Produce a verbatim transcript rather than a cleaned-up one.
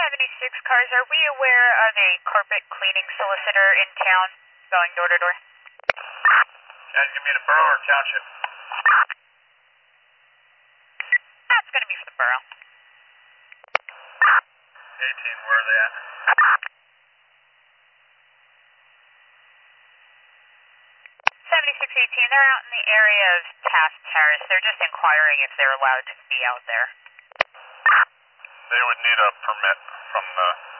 seventy-six cars, are we aware of a carpet cleaning solicitor in town going door to door? Guys, give me the borough or township? That's going to be for the borough. eighteen, where are they at? seventy-six eighteen, they're out in the area of Taft Terrace. They're just inquiring if they're allowed to be out there. They would need a permit from the